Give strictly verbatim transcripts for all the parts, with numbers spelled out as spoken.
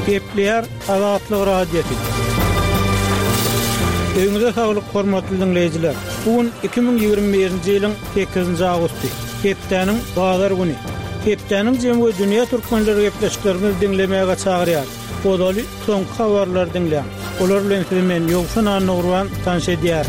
Kepler Azatlyk Radiosu. Öňüňizde saglyk hormatly dinleýijiler. Bugün iki bin ýygrimi birinji ýylyň sekizinji agusty. Hepdeniň bazar güni. Hepdeniň jemgy dünýä türkmenleri gepleşiklerini dinlemäge çagyrýar. Bodaly soňky habarlar dinleýän. Olar bilen men ýogşan anurwan tanşedýär.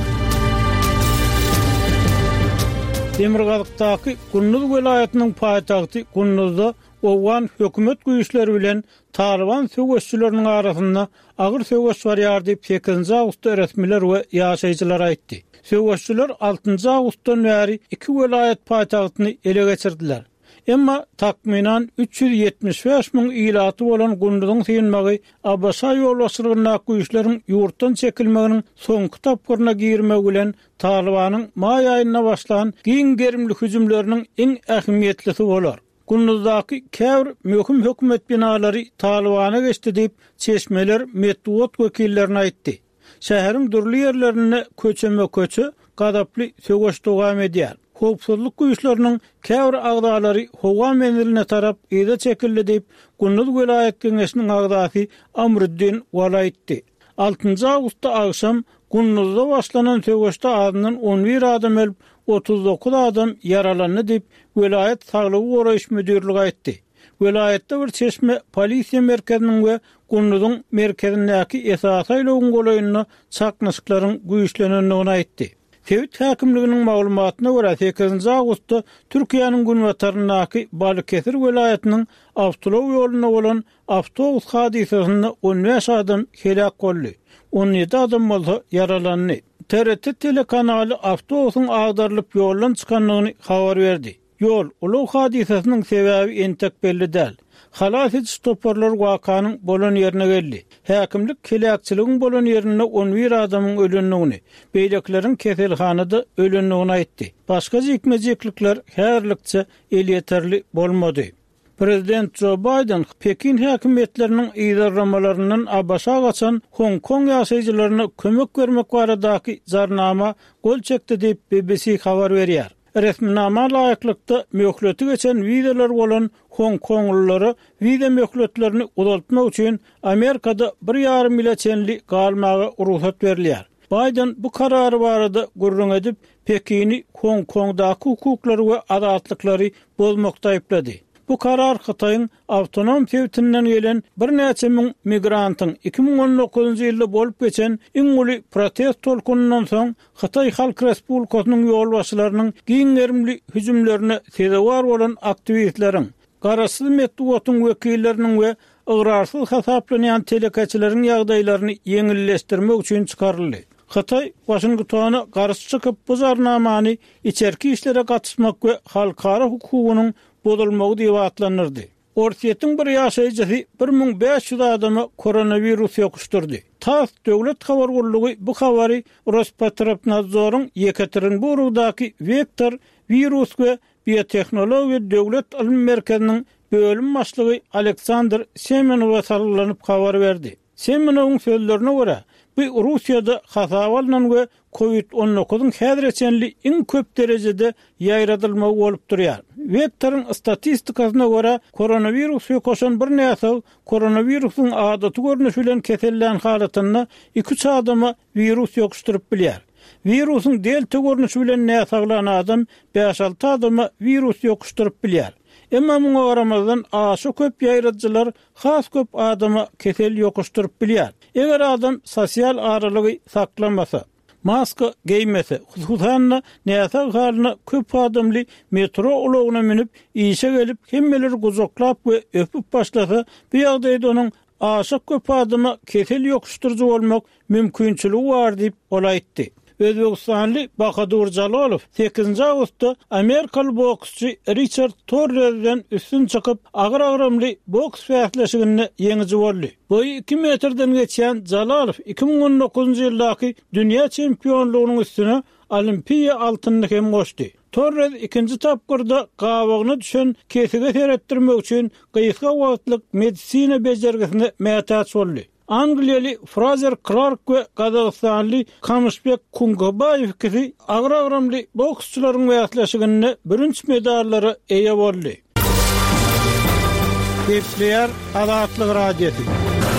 Demirgalykdaky Gunnuz welaýatynyň paýtagty Gunnuzda Owan hökümet güýçleri bilen Taliban söwüşçüleriniň arasynda agyr söwüş barýar diýip sekizinji awgustda resmiler we ýaşaýjylar aýtdy. Söwüşçüler altynjy awgustdan bäri iki welaýat paýtagtyny ele geçirdiler. Emma takminan üç yüz ýetmiş beş min ilaty bolan Gunnuzyň synmagy Abbasa ýolbaşçylygyna güýçleriň ýurtdan çekilmeginiň soňky tapgyrna girmegi bilen Talibanyň maý aýyna başlan giň gerimli hüjümleriniň iň ähmiýetlisi bolar. Gunnuzdaky käbir möhüm hökümet binalary Talibana geçdi diýip çeşmeler medeniýet wekillerine aýtdy. Şäheriň durly ýerlerine köçeme köçü gadaply söwüş dowam edýär. Howpsuzlyk güýçleriniň käbir agdalary howa meniline tarap ýa-da çekildi diýip Gunnuz welaýat keňeşiniň agdasy Amruddin Wala aýtdy. altynjy awgustda agşam Gunnuzda başlanan söwüşde adyndan on bir adam ölüp otuz dokuz adam yaralandy diýip welaýat saglygy goraýyş müdirligi aýtdy. Welaýatda bir çeşme polisiýa merkeziniň we Gunnuzyň merkezindäki esas aýlawyn golaýyna çaknaşyklaryň güýçlenendigini aýtdy. Tewit häkimliginiň maglumatyna görä sekizinji awgustda Türkiýanyň günwataryndaky Balıkesir welaýatynyň Awtolow ýoluna bolan awtobus hadisesinde on beş adam helak boldy. on ýedi adam bolsa yaralandy. T R T telekanaly awtobusyň agdarylyp ýoldan çykanlygyny habar berdi. Ýol uluw hadisesiniň sebäbi entek belli däl. Halas etiş toparlar wakanyň bolan ýerine geldi. Häkimlik kelekçiligiň bolan ýerine on bir adamyň ölendigini, beýlekleriň keselhanada ölendigini aýtdy. Başga jekmejeklikler härlikçe el ýeterli bolmady. Prezident Joe Biden Pekin häkimetleriniň ýydarlamalaryndan Abbasa gaçan Hong Kong ýaşaýjylaryna kömek bermek baradaky jarnama gol çekdi diýip B B C habar berýär. Resminama laýyklykda möhleti geçen vizalar bolan Hong Konglulary viza möhletlerini uzaltmak üçin Amerikada bir ýarym mile çenli galmaga ruhsat berilýär. Biden bu karary barada gurrun edip Pekini Hong Kongdaky hukuklary we adatlyklary bozmakda aýplady. Bu karar Xitayň awtonom tewtinden gelen bir näçe min migrantyň iki bin on dokuzunji ýylda bolup geçen iň uly protest tolkunundan soň Xitay Halk Respublikasynyň ýolbaşçylarynyň giň gerimli hüjümlerine sebäp bolan aktivistleriň, garaşsyz medeniýetiň wekilleriniň we ıgrarsyz hasaplanýan telekeçileriň ýagdaýlaryny ýeňilleşdirmek üçin çykaryldy. Xitay Washingtona garşy çykyp bu jarnamany içerki işlere gatnaşmak we halkara hukugynyň bozulmagy diýip atlanyrdy. Orsiýetiň bir ýaşaýjysy bir min beş ýüz adama koronavirus ýokuşdurdy. TASS döwlet habargullugy bu habary Rospotrebnazoryň Yekaterinburgdaky Vektor virus we biotehnologiýa döwlet ilim merkeziniň bölüm başlygy Aleksandr Semenow sarylanyp habar berdi. Semenowyň sözlerine görä, bu Russiýada hasawalynan we covid on dokuzyň häzirçenli iň köp derejede ýaýradylmagy bolup durýar. Vektoryň statistikasyna görä koronavirus ýokoşan bir näse koronavirusyň adaty görnüşi bilen kesellän halatyna iki üç adama virus ýokuşduryp bilýär. Virusyň delta görnüşi bilen näsaglan adam beş alty adama virus ýokuşduryp bilýär. Emma muňa garamazdan aşy köp ýaýradyjylar has köp adama kesel ýokuşduryp bilýär. Eger adam sosial aralygy saklamasa, maska giymese, hususan näse halyna köp adamly metro ulagyna minip işe gelip hemmeleri guzoklap we öpüp başlasa, bu ýagdaýda onuň aşy köp adama kesel ýokuşdurjy bolmak mümkinçiligi bar diýip olaýtdy. Özbekistanly Bahadur Jalolow sekizinji awgustda Amerikaly boksçy Richard Torres'den üstün çykyp agyr-agramly boks fäsleşigini ýeňiji boldy. Boy iki metrden geçen Jalolow iki bin on dokuzunji ýyldaky dünýä çempionlugynyň üstüne olimpiýa altyny hem goşdy. Torres ikinji tapgyrda gawagyny düşen kesige seretdirmek üçin gysga wagtlyk medisina bejergisine mätäç boldy. Angliýaly Fraser Clark we Gazagstanly Kamyşbek Kungabayew gibi agyr-agramly boksçylaryň wagtlaşygyny birinji medallary eýe boldy. Kepler Azatlyk Radiosu.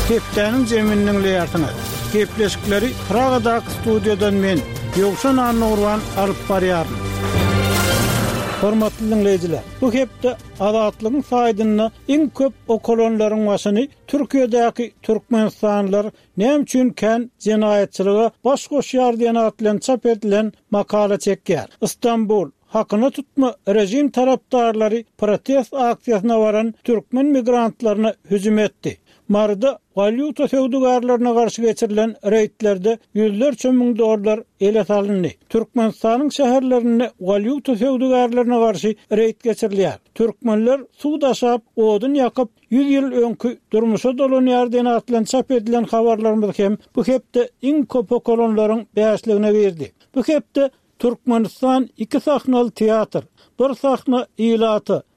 Heptäniň zeminiň leýartyna. Gepleşikleri Praga'daky studiýadan men Ýogşan Annurwan alyp barýaryn. Hormatly dinleýijiler, bu hepde adatlygyň faýdyny iň köp okolonlaryň başyny Türkiýedäki türkmenstanlylar näme üçin kän jenaýatçylyga baş goşýar diýen atlan çap edilen makala çekýär. İstanbul hakyny tutma rejim tarapdarlary protest aksiýasyna baran türkmen migrantlaryna hüjüm etdi. Marda valyuta söwdegarlaryna garşy geçirilen reýtlerde ýüzlerçe müň dollar ele salyndy. Türkmenistanyň şäherlerinde valyuta söwdegarlaryna garşy reýt geçirilýär. Türkmenler suw daşap, odun ýakyp yüz ýyl öňkü durmuşa dolanýar diýen atlan çap edilen habarlarymyz hem bu hepde iň köp okolonlaryň bäşligine berdi. Bu hepde Türkmenistan iki sahnaly teatr, bir sahna ýylaty,